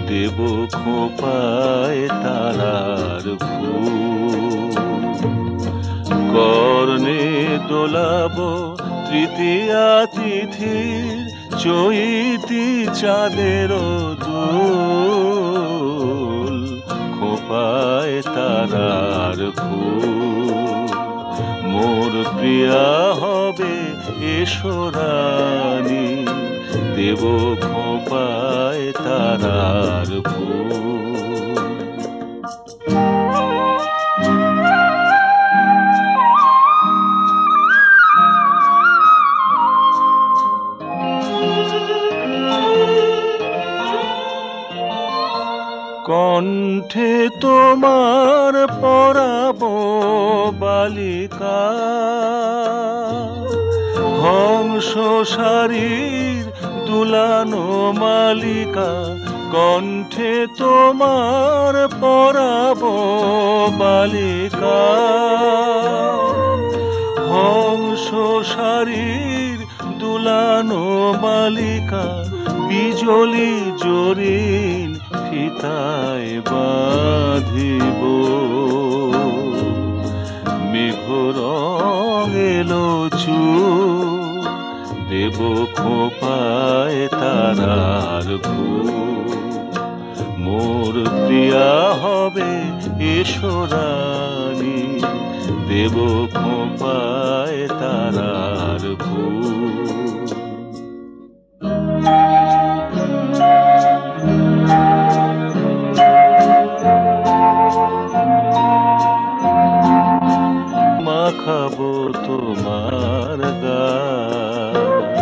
দেব খোঁপায় তারার ফুল। কর্ণে দোলাবো তৃতীয়া তিথির চৈতি চাঁদের দোল। খোঁপায় তারার ফুল মোর প্রিয়া হবে এসো রানী, দেব খোঁপায় তারার ফুল। কণ্ঠে তোমার পরাবো বালিকা, হংস শারীর দুলানো মালিকা। কণ্ঠে তোমার পরাবো বালিকা, হংস শারীর দুলানো মালিকা। বিজলি জরিন ফিতায় বাঁধিব, মেঘ রঙ এলো চুল। দেব খোঁপায় তারার ফুল মোর প্রিয়া হবে এসো রানী, দেব খোঁপায় তারার ফুল। মাখাবো তোমার গায়ে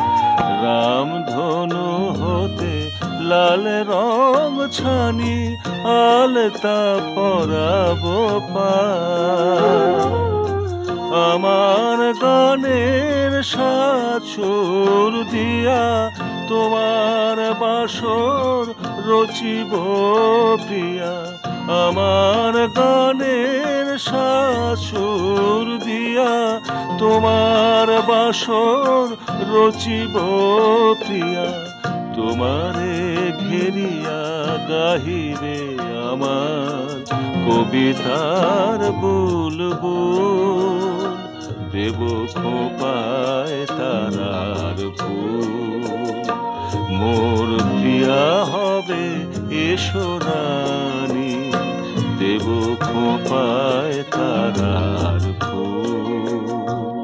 রামধনু হতে লাল রং ছানি, আলতা পরাবো পায়ে। আমার গানের সাছুর দিয়া তোমার বাসর রচিব প্রিয়া। আমার গানের সাছুর দিয়া তোমার বাসর রচিব প্রিয়া। তোমারে ঘেরিয়া গাহিবে আমার কবিতার বুলবুল। দেব খোঁপায় তারার ফুল মোর প্রিয়া হবে এসো রানী, দেব খোঁপায় তারার ফুল।